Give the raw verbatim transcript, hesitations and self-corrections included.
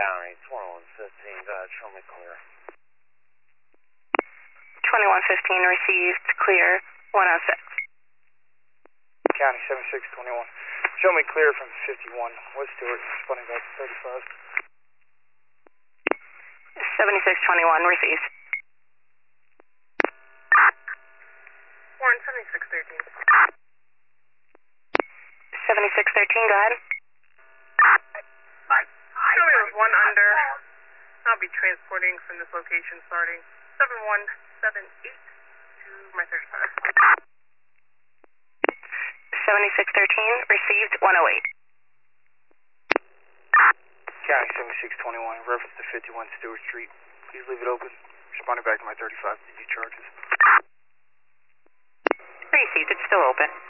County, twenty-one fifteen, go ahead, show me clear. twenty-one fifteen received, clear, one oh six. County, seventy-six twenty-one. Show me clear from fifty-one, West Stewart, responding back to thirty-five. seventy-six twenty-one received. Warren, seventy-six thirteen. seventy-six thirteen, go ahead. Show me with one under. I'll be transporting from this location starting seven one seven eight to my thirty-five. seventy-six thirteen received, one oh eight. County, seventy-six twenty-one, reference to fifty-one Stewart Street. Please leave it open. Responding back to my thirty-five D D charges. Received, it's still open.